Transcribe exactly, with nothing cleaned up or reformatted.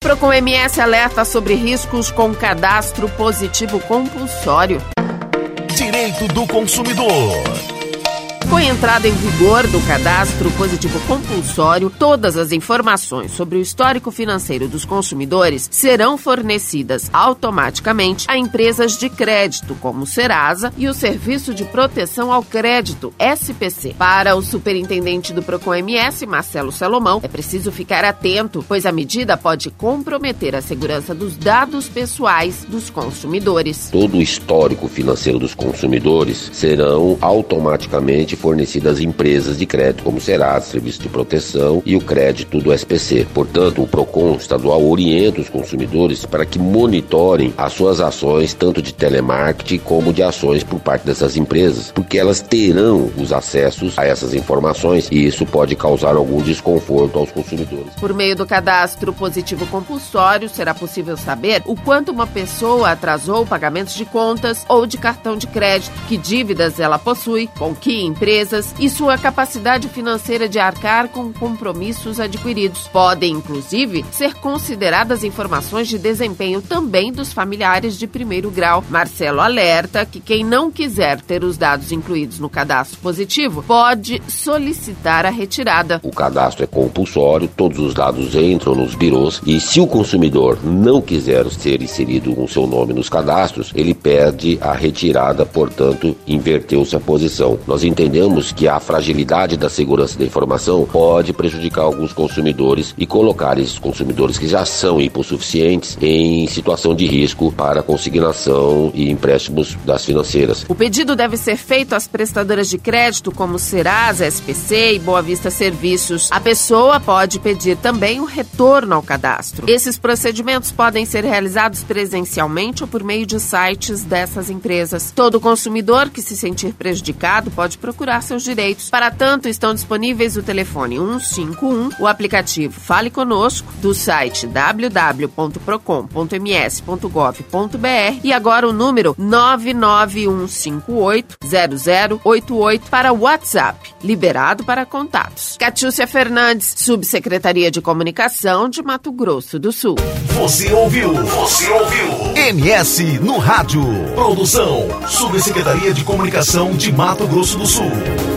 Procon M S alerta sobre riscos com cadastro positivo compulsório. Direito do consumidor. Com a entrada em vigor do cadastro positivo compulsório, todas as informações sobre o histórico financeiro dos consumidores serão fornecidas automaticamente a empresas de crédito, como o Serasa e o Serviço de Proteção ao Crédito, S P C. Para o superintendente do Procon M S, Marcelo Salomão, é preciso ficar atento, pois a medida pode comprometer a segurança dos dados pessoais dos consumidores. Todo o histórico financeiro dos consumidores serão automaticamente fornecidas às empresas de crédito, como Serasa, Serviço de Proteção e o crédito do S P C. Portanto, o Procon estadual orienta os consumidores para que monitorem as suas ações, tanto de telemarketing como de ações por parte dessas empresas, porque elas terão os acessos a essas informações e isso pode causar algum desconforto aos consumidores. Por meio do cadastro positivo compulsório, será possível saber o quanto uma pessoa atrasou pagamentos de contas ou de cartão de crédito, que dívidas ela possui, com que empresas e sua capacidade financeira de arcar com compromissos adquiridos. Podem, inclusive, ser consideradas informações de desempenho também dos familiares de primeiro grau. Marcelo alerta que quem não quiser ter os dados incluídos no cadastro positivo pode solicitar a retirada. O cadastro é compulsório, todos os dados entram nos birôs e se o consumidor não quiser ser inserido com seu nome nos cadastros, ele pede a retirada, portanto, inverteu-se a posição. Nós entendemos que a fragilidade da segurança da informação pode prejudicar alguns consumidores e colocar esses consumidores que já são hipossuficientes em situação de risco para consignação e empréstimos das financeiras. O pedido deve ser feito às prestadoras de crédito como Serasa, S P C e Boa Vista Serviços. A pessoa pode pedir também o retorno ao cadastro. Esses procedimentos podem ser realizados presencialmente ou por meio de sites dessas empresas. Todo consumidor que se sentir prejudicado pode procurar seus direitos. Para tanto, estão disponíveis o telefone um cinco um, o aplicativo Fale Conosco, do site w w w ponto procon ponto m s ponto gov ponto b r e agora o número nove nove um cinco oito zero zero oito oito para o WhatsApp, liberado para contatos. Catiúcia Fernandes, Subsecretaria de Comunicação de Mato Grosso do Sul. Você ouviu? Você ouviu? M S no rádio. Produção, Subsecretaria de Comunicação de Mato Grosso do Sul.